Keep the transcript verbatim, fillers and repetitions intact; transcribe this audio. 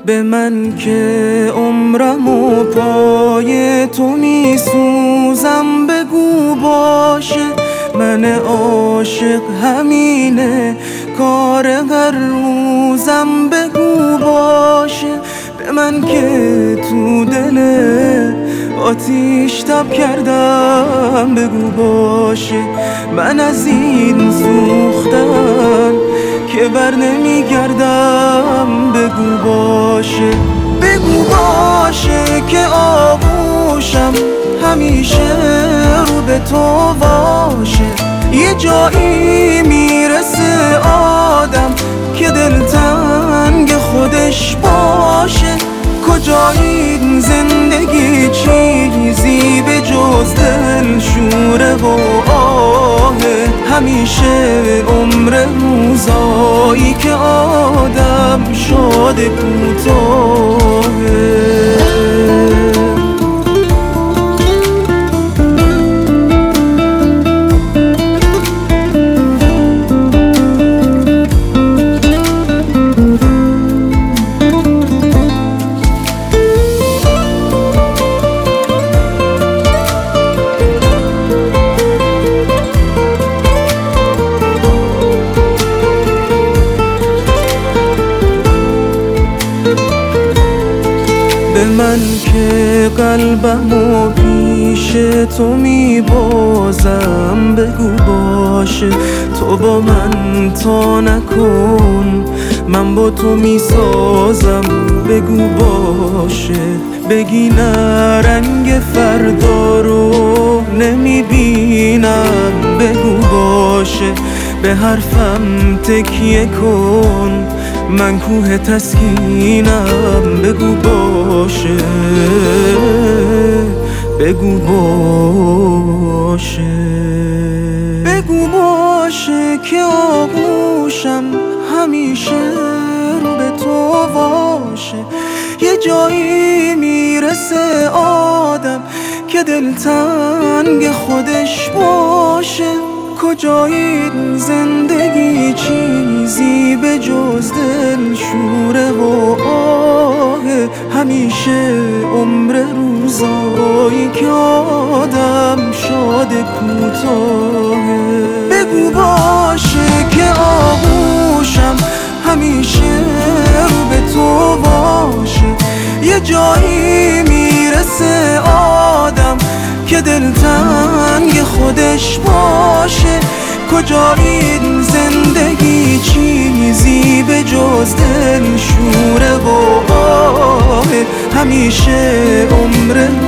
به من که عمرم و پای تو می سوزم بگو باشه، من عاشق همینه کار هر روزم بگو باشه. به من که تو دل آتیش تب کردم بگو باشه، من از این سوختن که بر نمیگردم بگو باشه. بگو باشه که آغوشم همیشه رو به تو باشه، یه جایی میرسه آدم که دلتنگ خودش باشه. کجا این زندگی چیزی به جز دل شوره و آهه، همیشه عمر روزایی که آدم شاد کوتاهه. به من که قلبمو پیش تو میبازم بگو باشه، تو با من تا نکن من با تو میسازم بگو باشه. بگی نه رنگ فردا رو نمیبینم بگو باشه، به حرفم تکیه کن من کوه تسکینم بگو باشه، بگو باشه. بگو باشه که آغوشم همیشه رو به تو باشه، یه جایی میرسه آدم که دلتنگ خودش باشه. کجا این زندگی چیزی به جز دل شوره و آهه، همیشه عمر روزایی که آدم شاد کوتاهه. بگو باشه که آغوشم همیشه رو به تو باشه، یه جایی میرسه آدم که دلتنگ خودش باشه. کجا این زندگی چیزی به جز دل شوره و آه، همیشه عمر